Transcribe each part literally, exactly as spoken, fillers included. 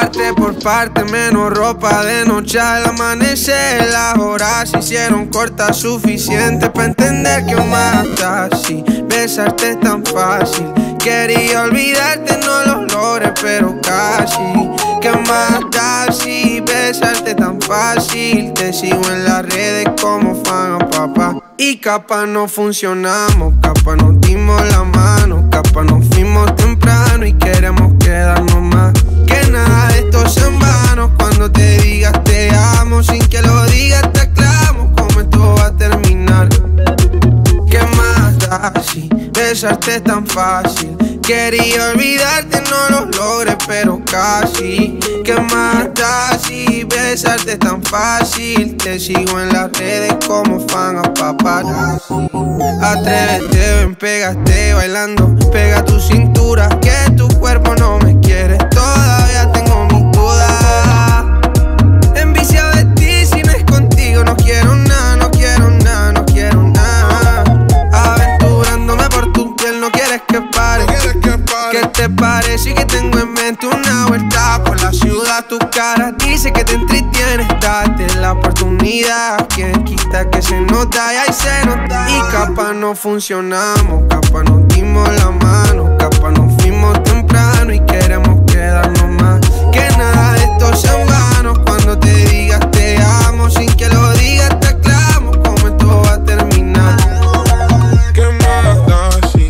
Parte por parte, menos ropa de noche al amanecer. Las horas se hicieron cortas, suficiente para entender que más da si besarte es tan fácil. Quería olvidarte, no lo logré, pero casi. ¿Qué más da si besarte tan fácil? Te sigo en las redes como fan a papá. Y capaz no funcionamos, capaz nos dimos la mano, capaz nos fuimos temprano y queremos quedarnos más. Que nada de esto sea en vano, cuando te digas te amo, sin que lo digas te aclamo, cómo esto va a terminar. ¿Qué más da si besarte es tan fácil? Quería olvidarte, no lo logré, pero casi. ¿Qué más da si besarte es tan fácil? Te sigo en las redes como fan a paparazzi. Atrévete, ven, pégate bailando. Pega tu cintura, que tu cuerpo no me quiere. Todavía tengo mis dudas. Enviciado de ti, si no es contigo no quiero nada, no quiero nada, no quiero nada. Aventurándome por tu piel, no quieres que pare. ¿Qué te parece que tengo en mente una vuelta por la ciudad? Tu cara dice que te entretienes, date la oportunidad. Quien quita que se nota y ahí se nota. Y capaz no funcionamos, capaz nos dimos la mano, capaz nos fuimos temprano y queremos quedarnos más. Que nada de esto sea en vano, cuando te digas te amo, sin que lo digas te aclamo, cómo esto va a terminar. ¿Qué más da si?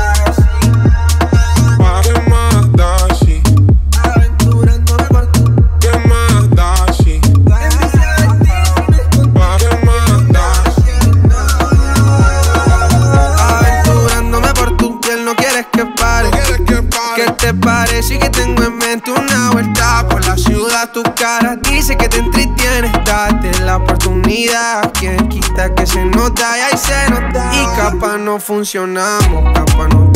¿Qué más da si? Aventurándome por tu. ¿Qué más da si? ¿Qué más da si? Aventurándome por tu piel, no quieres que pare. ¿Qué te parece que tengo en mente una vuelta por la ciudad? Tu cara dice que te entretienes, date la oportunidad. Quien quita que se nota y ahí se nota. Y capaz no funcionamos, capaz no